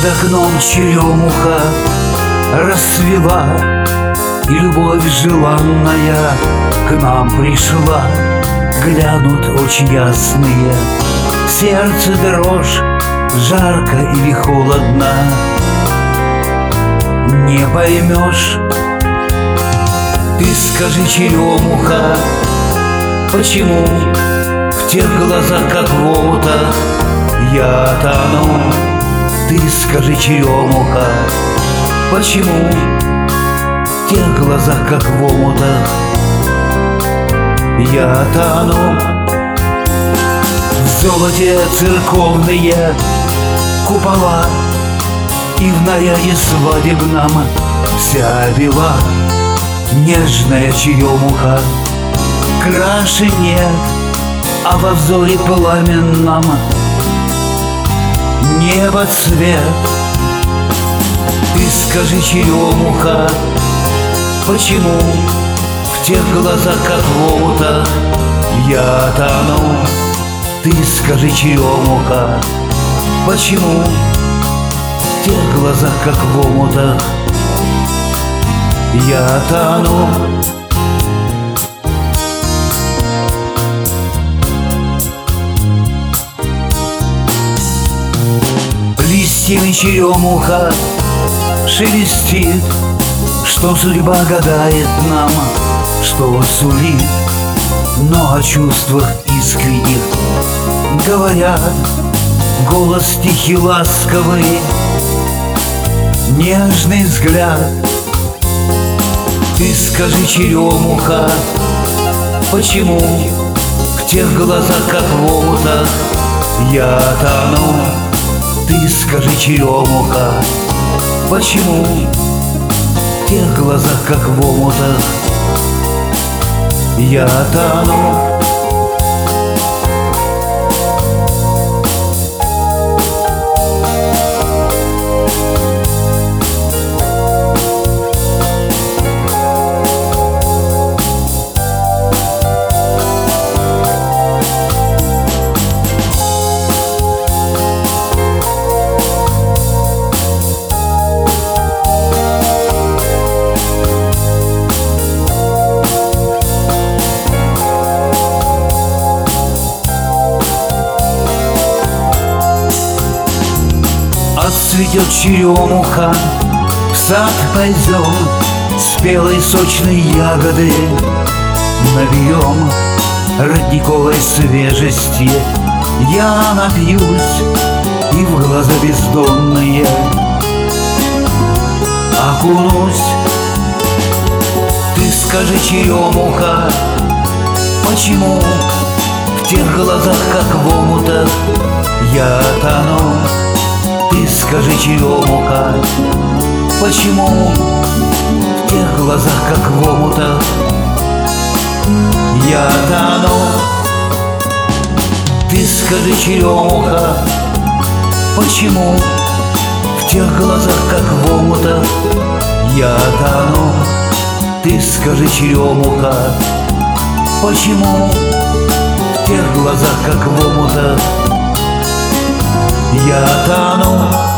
Над окном черемуха расцвела, и любовь желанная к нам пришла. Глянут очи ясные, сердце дрожь, жарко или холодно, не поймешь. Ты скажи, черемуха, почему в тех глазах, как в омутах, я тону? Ты скажи, черемуха, почему в тех глазах, как в омутах, я тону? В золоте церковные купола, и в наряде свадебном вся бела. Нежная черемуха, краше нет, а во взоре пламенном небо цвет. Ты скажи, черемуха, почему в тех глазах, как в омутах, я тону? Ты скажи, черемуха, почему в тех глазах, как в омутах, я тону? Листьями черемуха шелестит, что судьба гадает нам, что сулит. Но о чувствах искренних говорят голос тихий, ласковый, нежный взгляд. Ты скажи, черемуха, почему в тех глазах, как в омутах, я тону? Ты скажи, черемуха, почему в тех глазах, как в омутах, я тону? Отцветет черемуха, в сад пойдем, спелой сочной ягоды наберем. Родниковой свежести я напьюсь, и в глаза бездонные окунусь. Ты скажи, черемуха, почему в тех глазах, как в омутах, я тону? Ты скажи, черемуха, почему в тех глазах, как в омутах, я тону? Ты скажи, черемуха, почему в тех глазах, как в омутах, я тону? Ты скажи, черемуха, почему в тех глазах, как в омутах, я тону?